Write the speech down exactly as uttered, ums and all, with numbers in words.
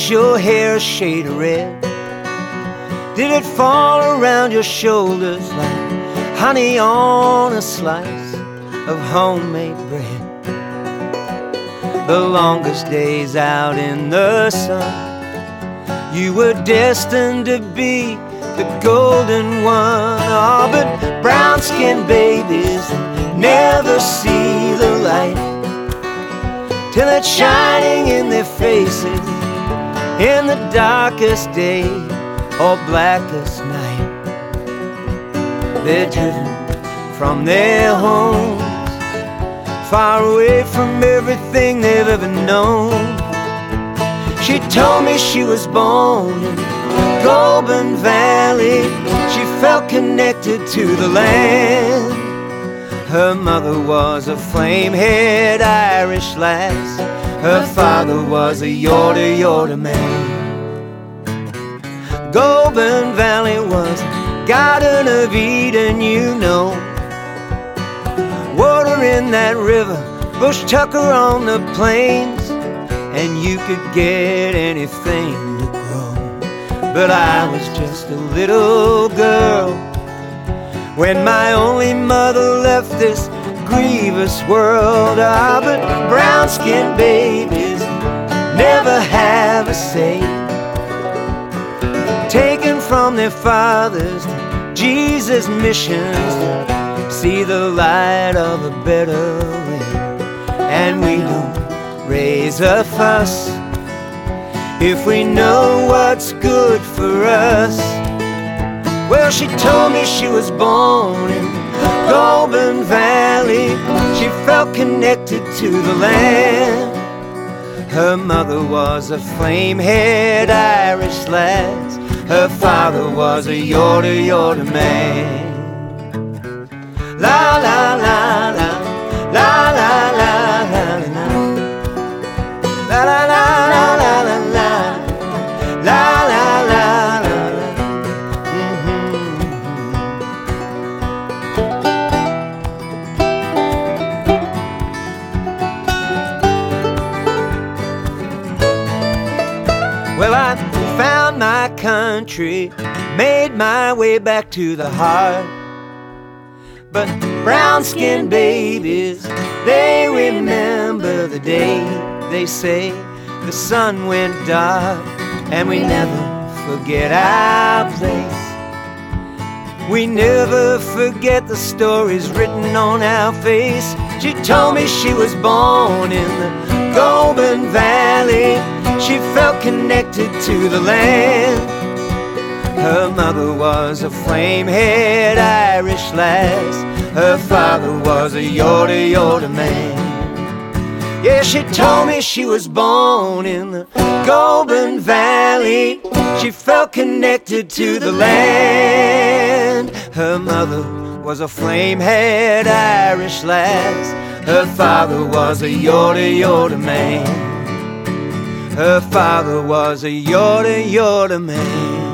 Was your hair a shade of red? Did it fall around your shoulders like honey on a slice of homemade bread? The longest days out in the sun, you were destined to be the golden one. Oh, but brown-skinned babies never see the light till it's shining in their faces in the darkest day or blackest night. They're driven from their homes, far away from everything they've ever known. She told me she was born in Goulburn Valley. She felt connected to the land. Her mother was a flame-haired Irish lass. Her father was a Yorta Yorta man. Goulburn Valley was a Garden of Eden, you know. Water in that river, bush tucker on the plains, and you could get anything to grow. But I was just a little girl when my only mother left this grievous world. Ah, but brown-skinned babies never have a say, taken from their fathers to Jesus' missions to see the light of a better way. And we don't raise a fuss if we know what's good for us. Well, she told me she was born in Goulburn Valley. She felt connected to the land. Her mother was a flame-haired Irish lass. Her father was a Yorta Yorta man. La la la la, la la la la la, la la la la la la, la la la la la. Well, I found my country, made my way back to the heart. But brown-skinned babies, they remember the day, they say, the sun went dark, and we never forget our place. We never forget the stories written on our face. She told me she was born in the Goulburn Valley. She felt connected to the land. Her mother was a flame-haired Irish lass. Her father was a Yorta Yorta man. Yeah, she told me she was born in the Goulburn Valley. She felt connected to the land. Her mother was a flame-haired Irish lass. Her father was a Yorta Yorta man. Her father was a Yorta Yorta man.